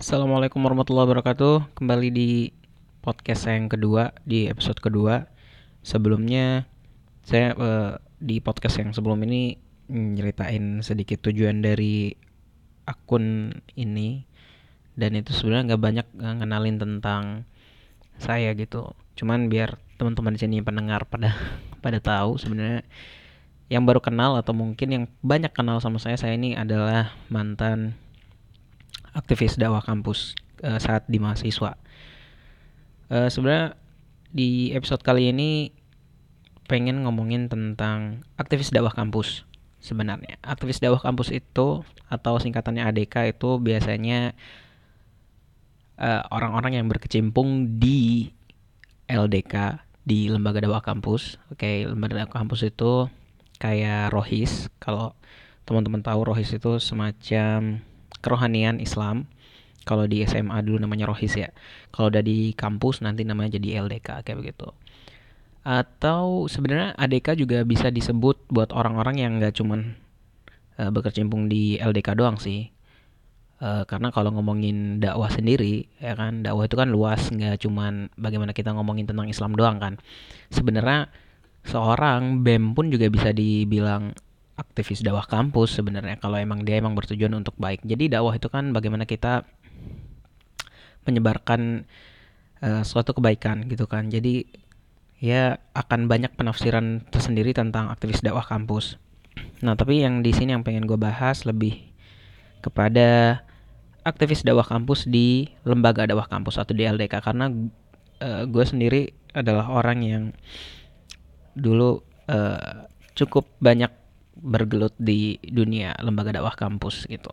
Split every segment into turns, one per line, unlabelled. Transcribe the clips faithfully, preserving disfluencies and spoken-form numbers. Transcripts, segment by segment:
Assalamualaikum warahmatullahi wabarakatuh. Kembali di podcast saya yang kedua, di episode kedua. Sebelumnya saya eh, di podcast yang sebelum ini nyeritain sedikit tujuan dari akun ini, dan itu sebenarnya nggak banyak eh, ngenalin tentang saya gitu. Cuman biar teman-teman di sini pendengar pada pada tahu sebenarnya yang baru kenal atau mungkin yang banyak kenal sama saya, saya ini adalah mantan aktivis dakwah kampus eh, saat di mahasiswa. Eh, sebenarnya di episode kali ini pengen ngomongin tentang aktivis dakwah kampus. Sebenarnya aktivis dakwah kampus itu atau singkatannya A D K itu biasanya eh, orang-orang yang berkecimpung di L D K, di lembaga dakwah kampus. Oke, lembaga dakwah kampus itu kayak Rohis. Kalau teman-teman tahu, Rohis itu semacam kerohanian Islam. Kalau di S M A dulu namanya Rohis ya. Kalau udah di kampus nanti namanya jadi L D K kayak begitu. Atau sebenarnya A D K juga bisa disebut buat orang-orang yang nggak cuman uh, berkecimpung di L D K doang sih. Uh, karena kalau ngomongin dakwah sendiri, ya kan, dakwah itu kan luas, nggak cuman bagaimana kita ngomongin tentang Islam doang kan. Sebenarnya seorang B E M pun juga bisa dibilang aktivis dakwah kampus sebenarnya kalau emang dia emang bertujuan untuk baik. Jadi dakwah itu kan bagaimana kita menyebarkan uh, suatu kebaikan gitu kan. Jadi ya akan banyak penafsiran tersendiri tentang aktivis dakwah kampus. Nah, tapi yang di sini yang pengen gue bahas lebih kepada aktivis dakwah kampus di lembaga dakwah kampus atau di L D K, karena uh, gue sendiri adalah orang yang dulu uh, cukup banyak bergelut di dunia lembaga dakwah kampus gitu.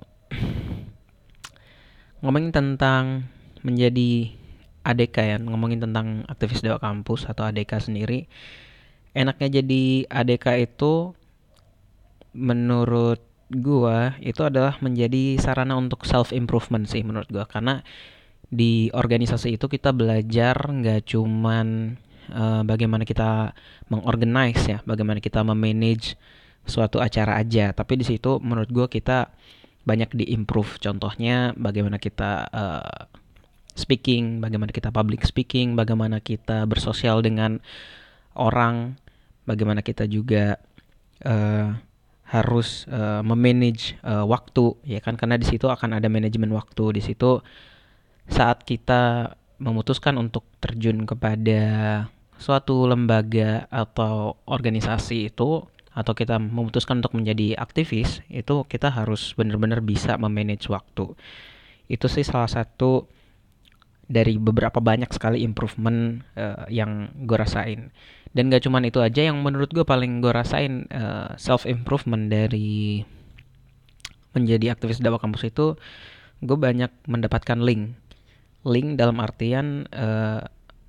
Ngomongin tentang menjadi A D K ya, ngomongin tentang aktivis dakwah kampus atau A D K sendiri, enaknya jadi A D K itu menurut gua itu adalah menjadi sarana untuk self improvement sih menurut gua, karena di organisasi itu kita belajar nggak cuman uh, bagaimana kita mengorganize ya, bagaimana kita memanage suatu acara aja, tapi di situ menurut gua kita banyak diimprove. Contohnya bagaimana kita uh, speaking, bagaimana kita public speaking, bagaimana kita bersosial dengan orang, bagaimana kita juga uh, harus uh, memanage uh, waktu ya kan, karena di situ akan ada manajemen waktu. Di situ saat kita memutuskan untuk terjun kepada suatu lembaga atau organisasi itu, atau kita memutuskan untuk menjadi aktivis, itu kita harus benar-benar bisa memanage waktu. Itu sih salah satu dari beberapa banyak sekali improvement uh, yang gue rasain. Dan gak cuman itu aja, yang menurut gue paling gue rasain uh, self improvement dari menjadi aktivis dakwah kampus itu, gue banyak mendapatkan link. Link dalam artian uh,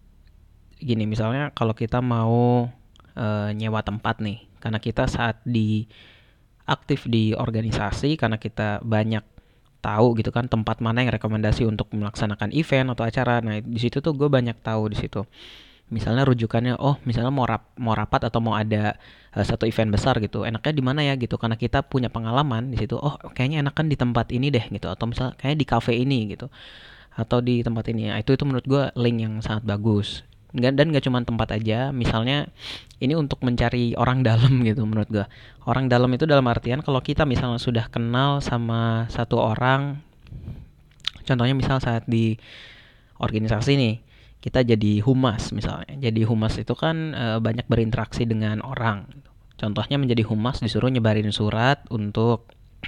gini, misalnya kalau kita mau uh, nyewa tempat nih, karena kita saat di aktif di organisasi, karena kita banyak tahu gitu kan tempat mana yang rekomendasi untuk melaksanakan event atau acara. Nah, di situ tuh gue banyak tahu di situ. Misalnya rujukannya, oh misalnya mau rap, mau rapat atau mau ada uh, satu event besar gitu, enaknya di mana ya gitu, karena kita punya pengalaman di situ. Oh kayaknya enakan di tempat ini deh gitu, atau misalnya kayaknya di cafe ini gitu, atau di tempat ini. Nah, itu itu menurut gue link yang sangat bagus. Nggak, dan gak cuma tempat aja, misalnya ini untuk mencari orang dalam gitu menurut gue. Orang dalam itu dalam artian kalau kita misalnya sudah kenal sama satu orang, contohnya misal saat di organisasi nih, kita jadi humas misalnya. Jadi humas itu kan e, banyak berinteraksi dengan orang. Contohnya menjadi humas disuruh nyebarin surat untuk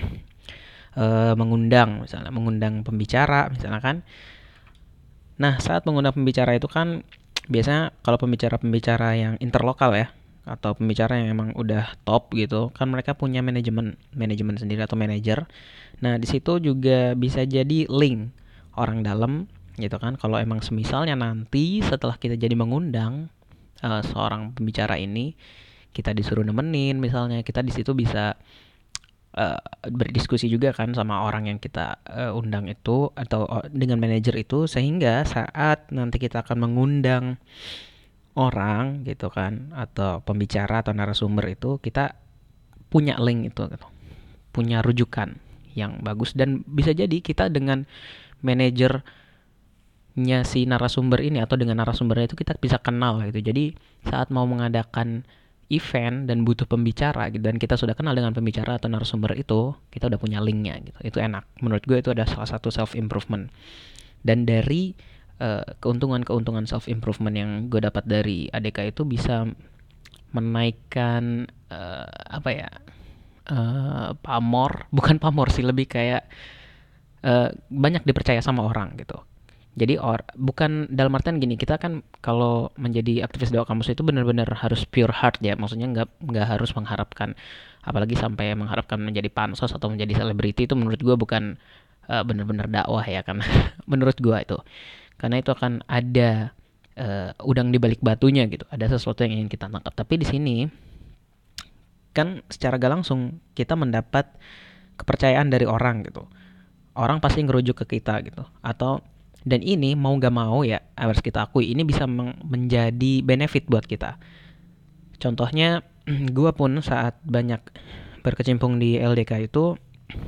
e, mengundang, misalnya mengundang pembicara misalnya kan. Nah, saat mengundang pembicara itu kan biasanya kalau pembicara-pembicara yang interlokal ya, atau pembicara yang emang udah top gitu kan, mereka punya manajemen manajemen sendiri atau manajer. Nah, di situ juga bisa jadi link orang dalam gitu kan. Kalau emang semisalnya nanti setelah kita jadi mengundang uh, seorang pembicara ini, kita disuruh nemenin misalnya, kita di situ bisa uh, berdiskusi juga kan sama orang yang kita uh, undang itu, atau uh, dengan manajer itu, sehingga saat nanti kita akan mengundang orang gitu kan, atau pembicara atau narasumber itu, kita punya link itu gitu, punya rujukan yang bagus. Dan bisa jadi kita dengan manajernya si narasumber ini atau dengan narasumbernya itu kita bisa kenal gitu. Jadi saat mau mengadakan event dan butuh pembicara gitu, dan kita sudah kenal dengan pembicara atau narasumber itu, kita udah punya linknya gitu. Itu enak. Menurut gue itu ada salah satu self improvement. Dan dari uh, keuntungan-keuntungan self improvement yang gue dapat dari A D K itu bisa menaikkan uh, apa ya? Uh, pamor, bukan pamor sih, lebih kayak uh, banyak dipercaya sama orang gitu. Jadi or, bukan dalam artian gini, kita kan kalau menjadi aktivis Dewa Kampus itu benar-benar harus pure heart ya, maksudnya nggak nggak harus mengharapkan, apalagi sampai mengharapkan menjadi pansos atau menjadi selebriti, itu menurut gue bukan uh, benar-benar dakwah ya kan, menurut gue itu, karena itu akan ada uh, udang di balik batunya gitu, ada sesuatu yang ingin kita tangkap. Tapi di sini kan secara gak langsung kita mendapat kepercayaan dari orang gitu, orang pasti ngerujuk ke kita gitu, atau dan ini mau gak mau ya harus kita akui, ini bisa menjadi benefit buat kita. Contohnya gue pun saat banyak berkecimpung di L D K itu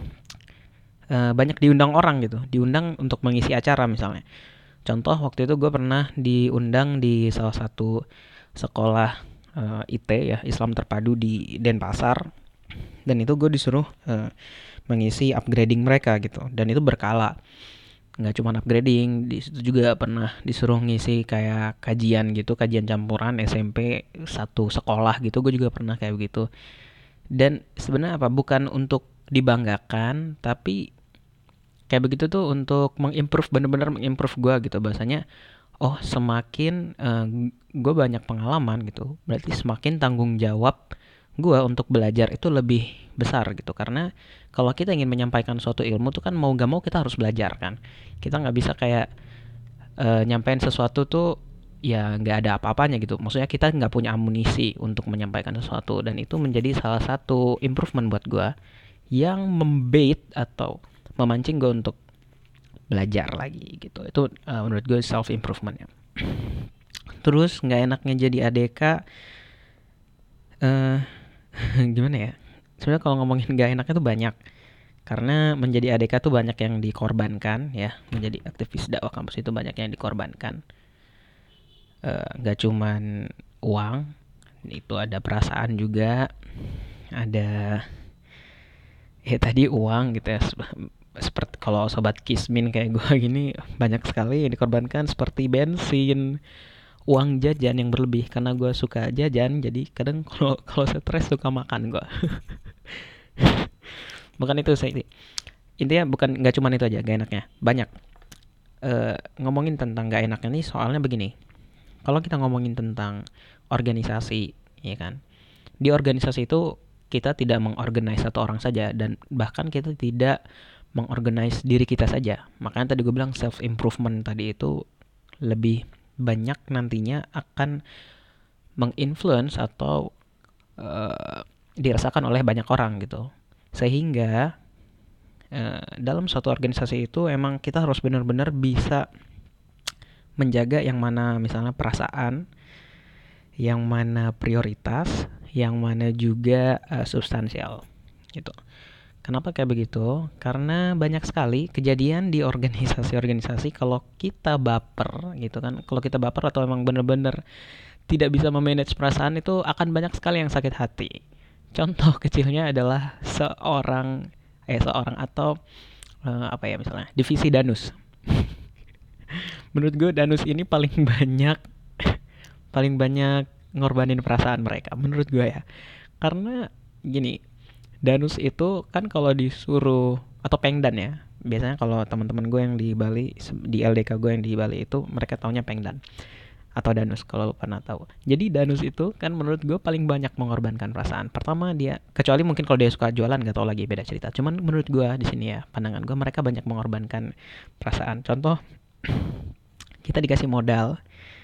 uh, banyak diundang orang gitu, diundang untuk mengisi acara misalnya. Contoh waktu itu gue pernah diundang di salah satu sekolah uh, I T ya, Islam Terpadu di Denpasar, dan itu gue disuruh uh, mengisi upgrading mereka gitu, dan itu berkala. Nggak cuma upgrading, di situ juga pernah disuruh ngisi kayak kajian gitu, kajian campuran S M P satu sekolah gitu, gue juga pernah kayak begitu. Dan sebenarnya apa, bukan untuk dibanggakan, tapi kayak begitu tuh untuk mengimprove, bener-bener mengimprove gue gitu, bahasanya oh semakin uh, gue banyak pengalaman gitu, berarti semakin tanggung jawab gue untuk belajar itu lebih besar gitu. Karena kalau kita ingin menyampaikan suatu ilmu tuh kan mau gak mau kita harus belajar kan. Kita nggak bisa kayak uh, nyampein sesuatu tuh ya nggak ada apa-apanya gitu. Maksudnya kita nggak punya amunisi untuk menyampaikan sesuatu, dan itu menjadi salah satu improvement buat gue yang membait atau memancing gue untuk belajar lagi gitu. Itu uh, menurut gue self improvement ya. Terus nggak enaknya jadi A D K, uh, gimana ya? Sebenarnya kalau ngomongin nggak enaknya tuh banyak. Karena menjadi A D K tuh banyak yang dikorbankan ya. Menjadi aktivis dakwah kampus itu banyak yang dikorbankan. Nggak uh, cuman uang, itu ada perasaan juga. Ada ya tadi uang gitu ya. Seperti kalau sobat Kismin kayak gue gini, banyak sekali yang dikorbankan, seperti bensin, uang jajan yang berlebih, karena gue suka jajan, jadi kadang kalau kalau stres suka makan gue. Bukan itu saya intinya, bukan nggak cuma itu aja gak enaknya, banyak. E, ngomongin tentang gak enaknya nih, soalnya begini, kalau kita ngomongin tentang organisasi ya kan, di organisasi itu kita tidak mengorganize satu orang saja, dan bahkan kita tidak mengorganize diri kita saja. Makanya tadi gue bilang self improvement tadi itu lebih banyak nantinya akan menginfluence atau uh, dirasakan oleh banyak orang gitu. Sehingga uh, dalam suatu organisasi itu emang kita harus benar-benar bisa menjaga yang mana misalnya perasaan, yang mana prioritas, yang mana juga uh, substansial gitu. Kenapa kayak begitu? Karena banyak sekali kejadian di organisasi-organisasi kalau kita baper gitu kan. Kalau kita baper atau emang bener-bener tidak bisa memanage perasaan, itu akan banyak sekali yang sakit hati. Contoh kecilnya adalah seorang eh seorang atau uh, apa ya misalnya divisi Danus. Menurut gue Danus ini paling banyak paling banyak ngorbanin perasaan mereka menurut gue ya. Karena gini, Danus itu kan kalau disuruh, atau Pengdan ya, biasanya kalau teman-teman gue yang di Bali, di L D K gue yang di Bali itu, mereka taunya Pengdan atau Danus kalau lu pernah tahu. Jadi Danus itu kan menurut gue paling banyak mengorbankan perasaan. Pertama dia, kecuali mungkin kalau dia suka jualan nggak tahu lagi, beda cerita. Cuman menurut gue di sini ya, pandangan gue, mereka banyak mengorbankan perasaan. Contoh, kita dikasih modal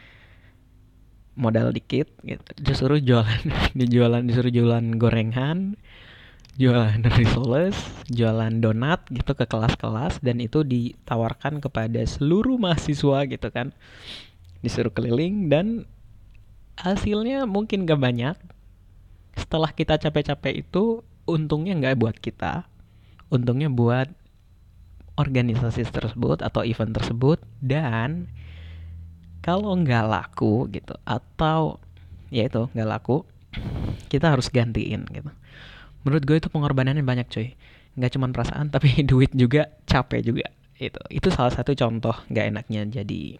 modal dikit gitu, disuruh jualan dijualan disuruh jualan gorengan, jualan risoles, jualan donat gitu ke kelas-kelas, dan itu ditawarkan kepada seluruh mahasiswa gitu kan, disuruh keliling, dan hasilnya mungkin gak banyak. Setelah kita capek-capek itu, untungnya gak buat kita, untungnya buat organisasi tersebut atau event tersebut, dan kalau nggak laku gitu atau ya itu nggak laku, kita harus gantiin gitu. Menurut gue itu pengorbanannya banyak cuy, nggak cuma perasaan tapi duit juga, capek juga. Itu itu salah satu contoh nggak enaknya jadi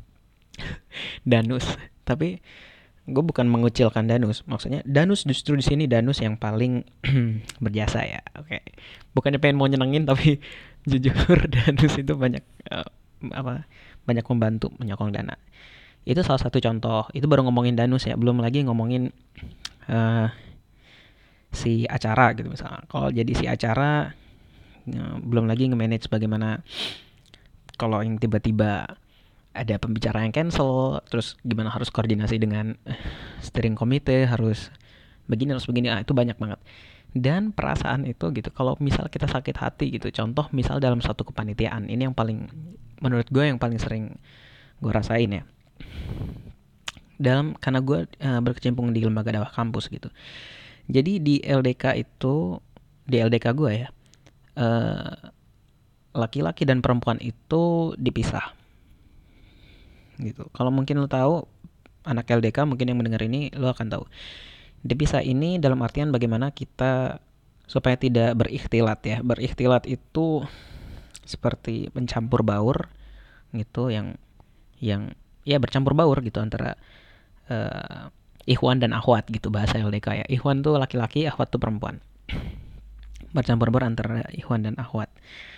danus. Tapi gue bukan mengucilkan danus, maksudnya danus justru di sini danus yang paling berjasa ya. Oke, bukannya pengen mau nyenengin tapi jujur danus itu banyak eh, apa banyak membantu menyokong dana. Itu salah satu contoh. Itu baru ngomongin danus ya, belum lagi ngomongin eh, si acara gitu misalnya. Kalau jadi si acara, eh, belum lagi nge-manage bagaimana kalau yang tiba-tiba ada pembicara yang cancel, terus gimana harus koordinasi dengan eh, steering komite, harus begini harus begini, ah, itu banyak banget. Dan perasaan itu gitu, kalau misal kita sakit hati gitu, contoh misal dalam satu kepanitiaan, ini yang paling, menurut gue yang paling sering gue rasain ya, dalam karena gue uh, berkecimpung di lembaga dakwah kampus gitu. Jadi di L D K itu, di L D K gue ya, uh, laki-laki dan perempuan itu dipisah gitu. Kalau mungkin lo tahu, anak L D K mungkin yang mendengar ini lo akan tahu. Dipisah ini dalam artian bagaimana kita supaya tidak berikhtilat ya. Berikhtilat itu seperti mencampur baur gitu, yang yang ya bercampur baur gitu antara uh, ikhwan dan akhwat gitu bahasa L D K ya. Ikhwan tuh laki-laki, akhwat tuh perempuan. Bercampur baur antara ikhwan dan akhwat.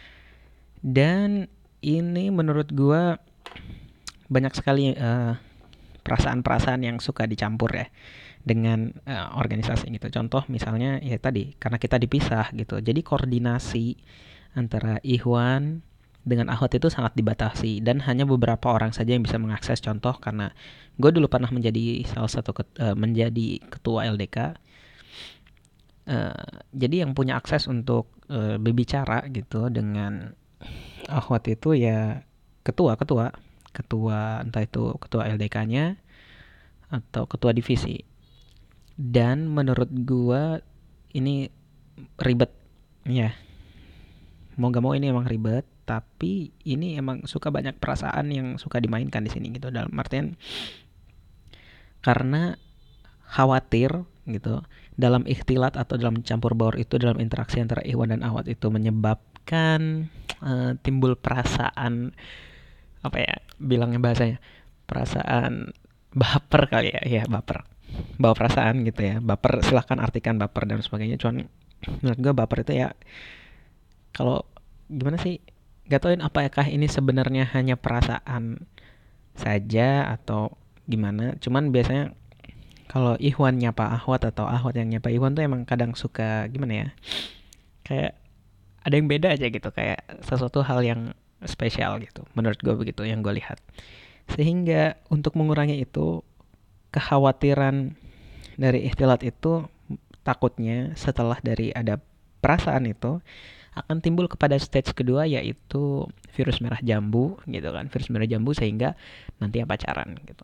Dan ini menurut gua banyak sekali uh, perasaan-perasaan yang suka dicampur ya dengan uh, organisasi gitu. Contoh misalnya ya tadi, karena kita dipisah gitu. Jadi koordinasi antara ikhwan dengan akhwat itu sangat dibatasi dan hanya beberapa orang saja yang bisa mengakses. Contoh, karena gue dulu pernah menjadi salah satu ket, uh, menjadi ketua L D K. Uh, jadi yang punya akses untuk uh, berbicara gitu dengan akhwat itu ya ketua-ketua, ketua entah itu ketua L D K-nya atau ketua divisi. Dan menurut gua ini ribet ya, mau gak mau ini emang ribet, tapi ini emang suka banyak perasaan yang suka dimainkan di sini gitu, dalam artian karena khawatir gitu dalam ikhtilat atau dalam campur baur itu, dalam interaksi antara ikhwan dan akhwat itu menyebabkan uh, timbul perasaan, apa ya bilangnya bahasanya, perasaan baper kali ya, ya baper, bawa perasaan gitu ya, baper silahkan artikan baper dan sebagainya. Cuman menurut gue baper itu ya, kalau gimana sih, gak tauin apakah ini sebenarnya hanya perasaan saja atau gimana. Cuman biasanya kalau ikhwan nyapa ahwat atau ahwat yang nyapa ikhwan tuh emang kadang suka gimana ya, kayak ada yang beda aja gitu, kayak sesuatu hal yang spesial gitu. Menurut gue begitu yang gue lihat. Sehingga untuk mengurangi itu, kekhawatiran dari ikhtilat itu, takutnya setelah dari ada perasaan itu akan timbul kepada stage kedua, yaitu virus merah jambu gitu kan, virus merah jambu, sehingga nanti pacaran gitu.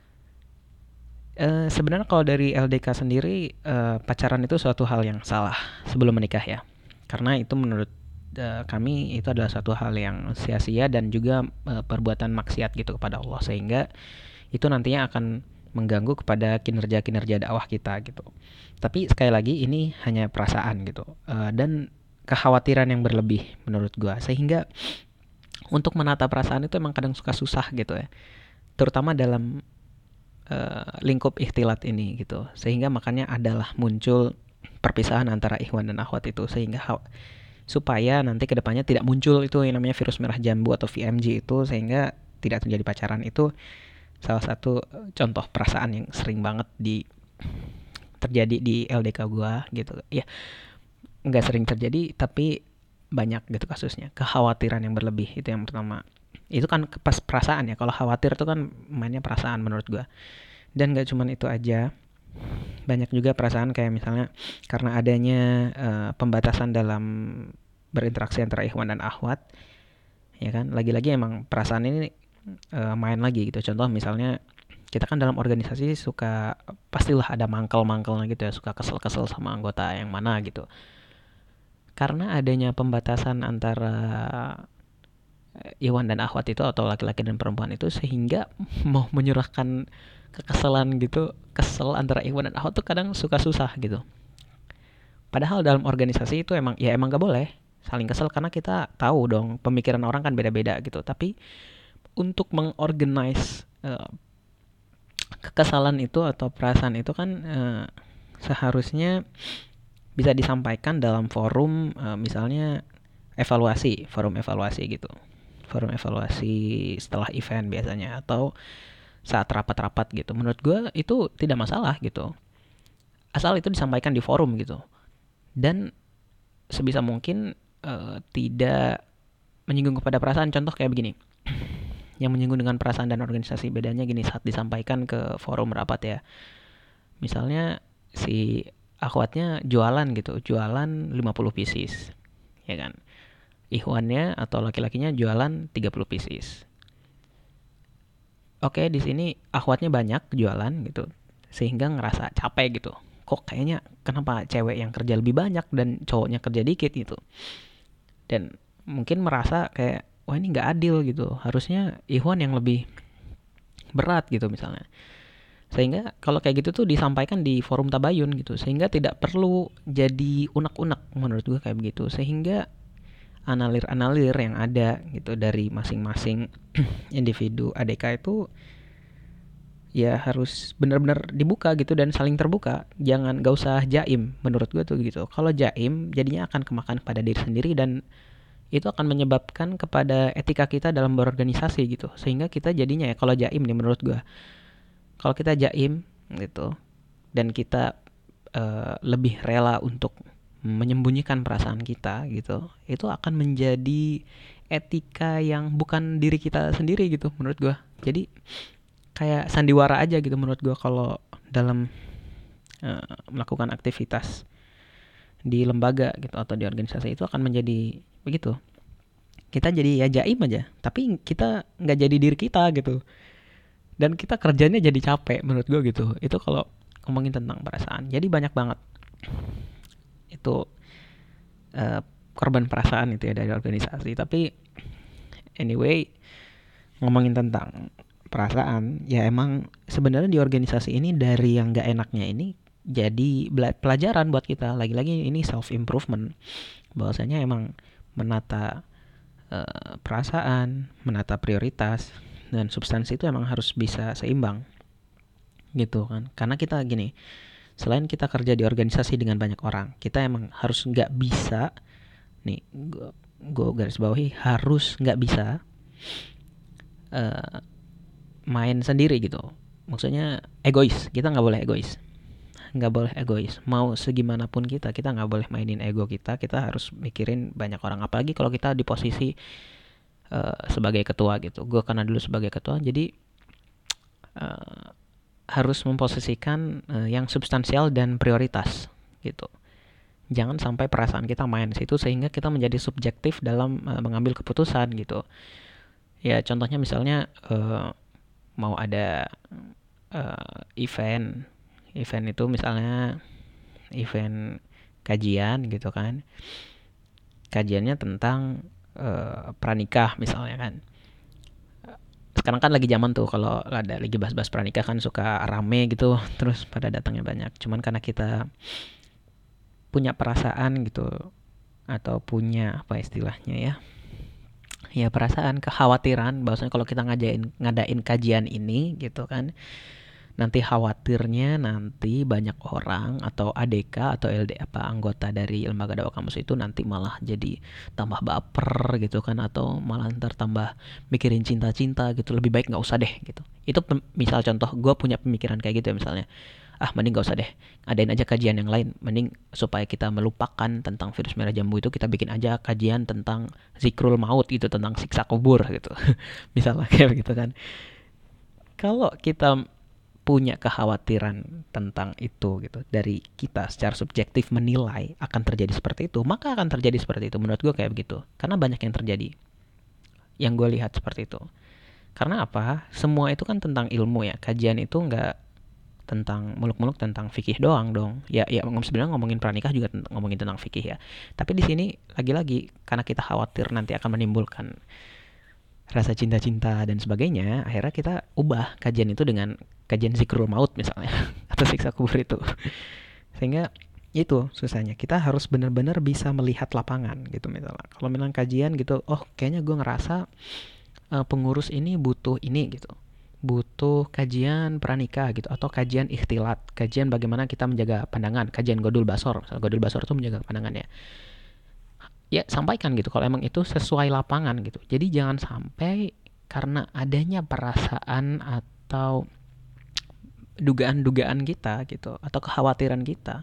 E, sebenarnya kalau dari L D K sendiri, e, pacaran itu suatu hal yang salah sebelum menikah ya, karena itu menurut e, kami itu adalah suatu hal yang sia-sia dan juga e, perbuatan maksiat gitu kepada Allah, sehingga itu nantinya akan mengganggu kepada kinerja-kinerja dakwah kita gitu. Tapi sekali lagi ini hanya perasaan gitu, uh, dan kekhawatiran yang berlebih menurut gua, sehingga untuk menata perasaan itu emang kadang suka susah gitu ya, terutama dalam uh, lingkup ikhtilat ini gitu. Sehingga makanya adalah muncul perpisahan antara ikhwan dan akhwat itu, sehingga supaya nanti kedepannya tidak muncul itu yang namanya virus merah jambu atau V M J itu, sehingga tidak terjadi pacaran. Itu salah satu contoh perasaan yang sering banget di terjadi di L D K gua gitu ya. Nggak sering terjadi tapi banyak gitu kasusnya, kekhawatiran yang berlebih. Itu yang pertama, itu kan pas perasaan ya. Kalau khawatir itu kan mainnya perasaan menurut gua. Dan nggak cuman itu aja, banyak juga perasaan kayak misalnya karena adanya uh, pembatasan dalam berinteraksi antara ikhwan dan akhwat ya kan, lagi-lagi emang perasaan ini uh, main lagi gitu. Contoh misalnya kita kan dalam organisasi suka pastilah ada mangkel-mangkelnya gitu ya, suka kesel-kesel sama anggota yang mana gitu. Karena adanya pembatasan antara Iwan dan Akhwat itu atau laki-laki dan perempuan itu, sehingga mau menyurahkan kekesalan gitu, kesel antara Iwan dan Akhwat tuh kadang suka susah gitu. Padahal dalam organisasi itu emang ya emang gak boleh saling kesel, karena kita tahu dong pemikiran orang kan beda-beda gitu. Tapi untuk mengorganize uh, kekesalan itu atau perasaan itu kan uh, seharusnya bisa disampaikan dalam forum, uh, misalnya evaluasi, forum evaluasi gitu. Forum evaluasi setelah event biasanya, atau saat rapat-rapat gitu. Menurut gue itu tidak masalah gitu. Asal itu disampaikan di forum gitu. Dan sebisa mungkin uh, tidak menyinggung kepada perasaan. Contoh kayak begini. Yang menyinggung dengan perasaan dan organisasi, bedanya gini, saat disampaikan ke forum rapat ya. Misalnya si akhwatnya jualan gitu, jualan lima puluh pieces. Ya kan? Ikhwannya atau laki-lakinya jualan tiga puluh pieces. Oke, di sini akhwatnya banyak jualan gitu, sehingga ngerasa capek gitu. Kok kayaknya kenapa cewek yang kerja lebih banyak dan cowoknya kerja dikit gitu. Dan mungkin merasa kayak, wah ini nggak adil gitu. Harusnya Ikhwan yang lebih berat gitu misalnya. Sehingga kalau kayak gitu tuh disampaikan di forum tabayun gitu, sehingga tidak perlu jadi unek-unek, menurut gue kayak begitu. Sehingga analir-analir yang ada gitu dari masing-masing individu A D K itu ya harus benar-benar dibuka gitu dan saling terbuka. Jangan, gak usah jaim, menurut gue tuh gitu. Kalau jaim jadinya akan kemakan pada diri sendiri, dan itu akan menyebabkan kepada etika kita dalam berorganisasi gitu. Sehingga kita jadinya ya, kalau jaim nih menurut gue, kalau kita jaim gitu dan kita uh, lebih rela untuk menyembunyikan perasaan kita gitu, itu akan menjadi etika yang bukan diri kita sendiri gitu menurut gue. Jadi kayak sandiwara aja gitu menurut gue kalau dalam uh, melakukan aktivitas di lembaga gitu atau di organisasi, itu akan menjadi begitu. Kita jadi ya jaim aja, tapi kita nggak jadi diri kita gitu. Dan kita kerjanya jadi capek menurut gue gitu. Itu kalau ngomongin tentang perasaan. Jadi banyak banget itu uh, korban perasaan itu ya dari organisasi. Tapi anyway, ngomongin tentang perasaan, ya emang sebenarnya di organisasi ini dari yang gak enaknya ini jadi pelajaran buat kita. Lagi-lagi ini self improvement, bahwasanya emang menata uh, perasaan, menata prioritas dan substansi itu emang harus bisa seimbang gitu kan. Karena kita gini, selain kita kerja di organisasi dengan banyak orang, kita emang harus nggak bisa nih, gue garis bawahi, harus nggak bisa uh, main sendiri gitu. Maksudnya egois, kita nggak boleh egois, nggak boleh egois. Mau segimanapun kita, kita nggak boleh mainin ego kita. Kita harus mikirin banyak orang. Apalagi kalau kita di posisi uh, sebagai ketua gitu. Gue karena dulu sebagai ketua, jadi uh, harus memposisikan uh, yang substansial dan prioritas gitu. Jangan sampai perasaan kita main di situ sehingga kita menjadi subjektif dalam uh, mengambil keputusan gitu. Ya contohnya misalnya uh, mau ada uh, event, event itu misalnya event kajian gitu kan. Kajiannya tentang uh, pranikah misalnya kan. Sekarang kan lagi zaman tuh kalau ada lagi bahas-bahas pranikah kan suka rame gitu, terus pada datangnya banyak. Cuman karena kita punya perasaan gitu, atau punya apa istilahnya ya, ya perasaan, kekhawatiran bahwasanya kalau kita ngadain ngadain kajian ini gitu kan, nanti khawatirnya nanti banyak orang atau A D K atau L D apa anggota dari lembaga dakwah kampus itu nanti malah jadi tambah baper gitu kan, atau malah ntar tambah mikirin cinta-cinta gitu, lebih baik nggak usah deh gitu. Itu misal contoh, gue punya pemikiran kayak gitu ya misalnya, ah mending gak usah deh, adain aja kajian yang lain, mending supaya kita melupakan tentang virus merah jambu itu, kita bikin aja kajian tentang zikrul maut gitu, tentang siksa kubur gitu. Misalnya kayak gitu kan. Kalau kita punya kekhawatiran tentang itu gitu, dari kita secara subjektif menilai akan terjadi seperti itu, maka akan terjadi seperti itu. Menurut gue kayak begitu, karena banyak yang terjadi, yang gue lihat seperti itu. Karena apa? Semua itu kan tentang ilmu ya. Kajian itu nggak tentang muluk-muluk tentang fikih doang dong. Ya, ya sebenarnya ngomongin pranikah juga tentang, ngomongin tentang fikih ya. Tapi di sini lagi-lagi karena kita khawatir nanti akan menimbulkan rasa cinta-cinta dan sebagainya, akhirnya kita ubah kajian itu dengan kajian zikrul maut misalnya atau siksa kubur itu. Sehingga itu susahnya, kita harus benar-benar bisa melihat lapangan gitu. Misalnya kalau memang kajian gitu, oh kayaknya gue ngerasa uh, pengurus ini butuh ini gitu, butuh kajian pranikah gitu, atau kajian ikhtilat, kajian bagaimana kita menjaga pandangan, kajian godul basor. Misalnya godul basor itu menjaga pandangannya, ya sampaikan gitu kalau emang itu sesuai lapangan gitu. Jadi jangan sampai karena adanya perasaan atau dugaan-dugaan kita gitu, atau kekhawatiran kita,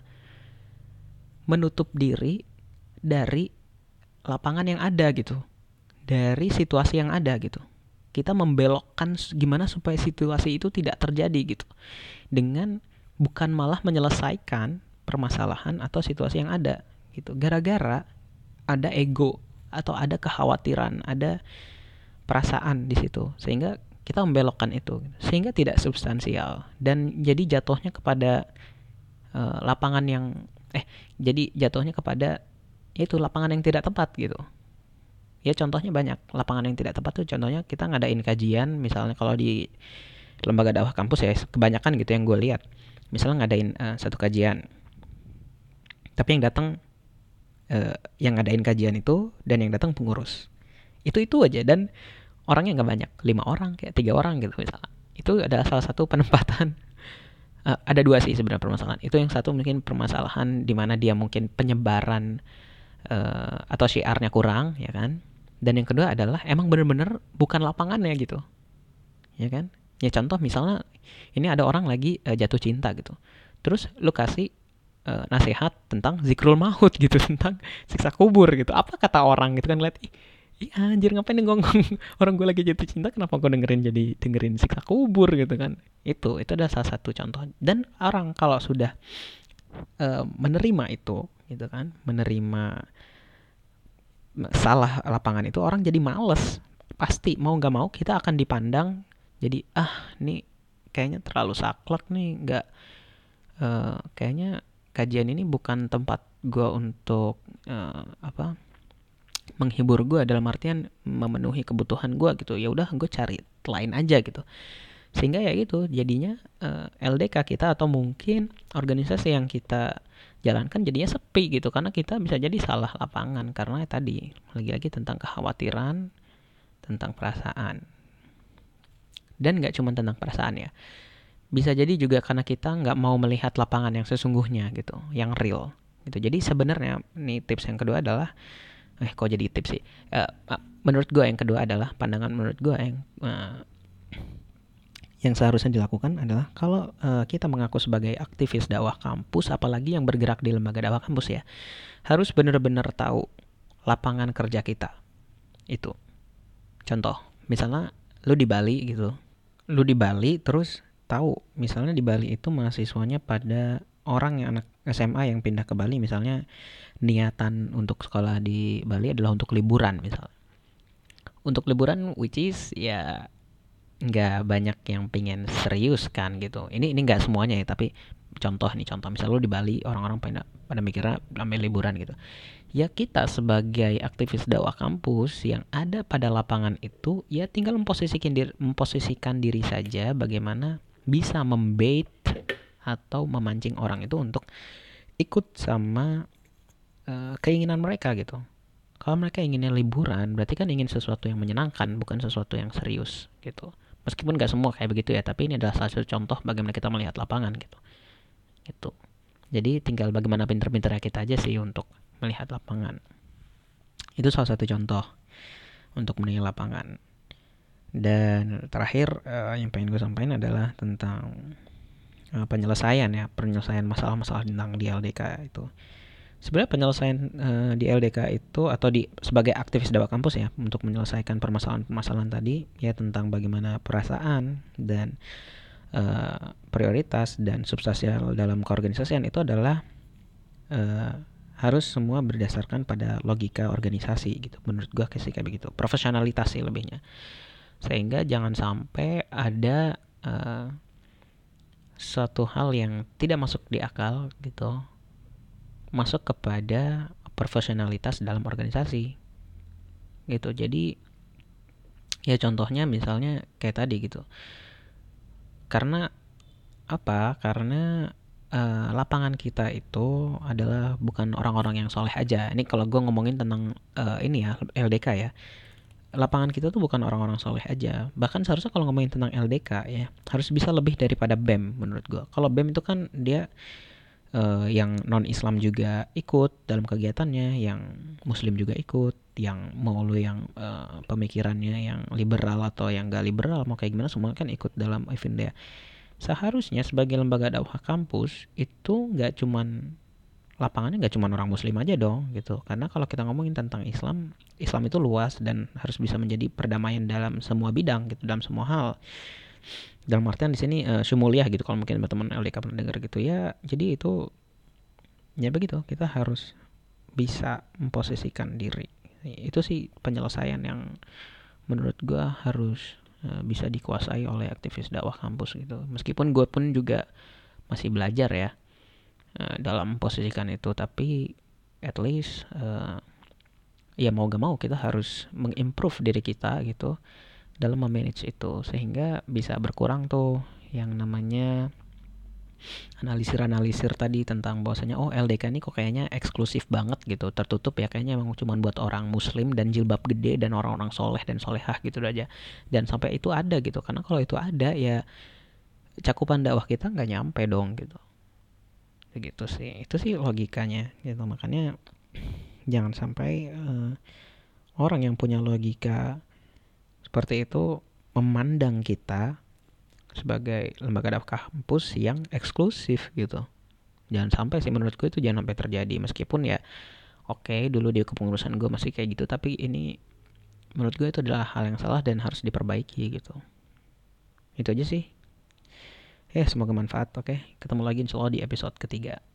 menutup diri dari lapangan yang ada gitu, dari situasi yang ada gitu. Kita membelokkan gimana supaya situasi itu tidak terjadi gitu, dengan bukan malah menyelesaikan permasalahan atau situasi yang ada gitu, gara-gara ada ego atau ada kekhawatiran, ada perasaan di situ, sehingga kita membelokkan itu sehingga tidak substansial dan jadi jatuhnya kepada uh, lapangan yang eh jadi jatuhnya kepada itu lapangan yang tidak tepat gitu. Ya contohnya banyak lapangan yang tidak tepat tuh, contohnya kita ngadain kajian misalnya kalau di lembaga dakwah kampus ya, kebanyakan gitu yang gue lihat, misalnya ngadain uh, satu kajian tapi yang datang uh, yang ngadain kajian itu dan yang datang pengurus itu itu aja, dan orangnya nggak banyak, lima orang kayak tiga orang gitu misalnya. Itu adalah salah satu penempatan. Uh, ada dua sih sebenarnya permasalahan itu. Yang satu mungkin permasalahan di mana dia mungkin penyebaran uh, atau syiarnya kurang ya kan, dan yang kedua adalah emang bener-bener bukan lapangannya gitu ya kan. Ya contoh misalnya ini ada orang lagi uh, jatuh cinta gitu, terus lu kasih uh, nasihat tentang zikrul maut gitu, tentang siksa kubur gitu, apa kata orang gitu kan, lihat ih, iya anjir ngapain nih gonggong orang gue lagi jatuh cinta, kenapa gue dengerin jadi dengerin siksa kubur gitu kan. Itu itu adalah salah satu contoh. Dan orang kalau sudah uh, menerima itu gitu kan, menerima salah lapangan itu, orang jadi males. Pasti mau nggak mau kita akan dipandang jadi ah nih kayaknya terlalu saklek nih, nggak uh, kayaknya kajian ini bukan tempat gue untuk uh, apa menghibur gue, dalam artian memenuhi kebutuhan gue gitu. Ya udah gue cari lain aja gitu. Sehingga ya gitu jadinya uh, L D K kita atau mungkin organisasi yang kita jalankan jadinya sepi gitu, karena kita bisa jadi salah lapangan karena tadi lagi-lagi tentang kekhawatiran, tentang perasaan. Dan nggak cuma tentang perasaan ya, bisa jadi juga karena kita nggak mau melihat lapangan yang sesungguhnya gitu, yang real gitu. Jadi sebenarnya nih tips yang kedua adalah eh kok jadi tips sih, uh, menurut gue yang kedua adalah pandangan menurut gue yang uh, yang seharusnya dilakukan adalah kalau uh, kita mengaku sebagai aktivis dakwah kampus, apalagi yang bergerak di lembaga dakwah kampus ya, harus benar-benar tahu lapangan kerja kita. Itu contoh misalnya lu di Bali gitu, lu di Bali terus tahu misalnya di Bali itu mahasiswanya pada orang yang anak S M A yang pindah ke Bali, misalnya niatan untuk sekolah di Bali adalah untuk liburan misalnya, untuk liburan, which is ya nggak banyak yang pengen serius kan gitu. Ini ini nggak semuanya ya, tapi contoh nih, contoh misal lu di Bali, orang-orang pada pada mikirnya ambil liburan gitu. Ya kita sebagai aktivis dakwah kampus yang ada pada lapangan itu ya tinggal memposisikan diri, memposisikan diri saja bagaimana bisa membait atau memancing orang itu untuk ikut sama uh, keinginan mereka gitu. Kalau mereka inginnya liburan, berarti kan ingin sesuatu yang menyenangkan, bukan sesuatu yang serius gitu. Meskipun gak semua kayak begitu ya, tapi ini adalah salah satu contoh bagaimana kita melihat lapangan gitu. Gitu. Jadi tinggal bagaimana pinter-pinternya kita aja sih untuk melihat lapangan. Itu salah satu contoh untuk melihat lapangan. Dan terakhir uh, yang pengen gue sampaikan adalah tentang uh, penyelesaian ya, penyelesaian masalah-masalah tentang di L D K itu. Sebenarnya penyelesaian uh, di L D K itu atau di sebagai aktivis dakwah kampus ya, untuk menyelesaikan permasalahan-permasalahan tadi ya, tentang bagaimana perasaan dan uh, prioritas dan substansial dalam keorganisasian itu adalah uh, harus semua berdasarkan pada logika organisasi gitu. Menurut gua kayak sih kayak begitu. Profesionalitas sih lebihnya. Sehingga jangan sampai ada uh, suatu hal yang tidak masuk di akal gitu masuk kepada profesionalitas dalam organisasi gitu. Jadi Ya contohnya misalnya kayak tadi gitu. Karena apa? Karena eh, lapangan kita itu adalah bukan orang-orang yang soleh aja. Ini kalau gue ngomongin tentang eh, ini ya L D K ya. Lapangan kita tuh bukan orang-orang soleh aja. Bahkan seharusnya kalau ngomongin tentang L D K ya harus bisa lebih daripada B E M menurut gue. Kalau B E M itu kan dia eh, yang non Islam juga ikut dalam kegiatannya, yang Muslim juga ikut, yang mau lu yang eh, pemikirannya yang liberal atau yang gak liberal mau kayak gimana semua kan ikut dalam event dia. Seharusnya sebagai lembaga dakwah kampus itu nggak cuman lapangannya nggak cuma orang Muslim aja dong gitu. Karena kalau kita ngomongin tentang Islam, Islam itu luas dan harus bisa menjadi perdamaian dalam semua bidang gitu, dalam semua hal. Dalam artian di sini uh, syumuliah gitu kalau mungkin teman-teman L D K pernah dengar gitu ya. Jadi itu ya begitu, kita harus bisa memposisikan diri. Itu sih penyelesaian yang menurut gue harus uh, bisa dikuasai oleh aktivis dakwah kampus gitu. Meskipun gue pun juga masih belajar ya uh, dalam memposisikan itu, tapi at least uh, ya mau gak mau kita harus mengimprove diri kita gitu dalam memanage itu sehingga bisa berkurang tuh yang namanya analisir-analisir tadi tentang bahwasanya oh L D K ini kok kayaknya eksklusif banget gitu, tertutup ya, kayaknya emang cuma buat orang muslim dan jilbab gede dan orang-orang soleh dan solehah gitu aja. Dan sampai itu ada gitu, karena kalau itu ada ya cakupan dakwah kita nggak nyampe dong gitu. Begitu sih, itu sih logikanya gitu. Makanya jangan sampai uh, orang yang punya logika seperti itu memandang kita sebagai lembaga dakwah kampus yang eksklusif gitu. Jangan sampai sih, menurutku itu jangan sampai terjadi. Meskipun ya oke okay, dulu di kepengurusan gue masih kayak gitu, tapi ini menurut gue itu adalah hal yang salah dan harus diperbaiki gitu. Itu aja sih. Ya semoga manfaat. Oke, okay? Ketemu lagi insya Allah di episode ketiga.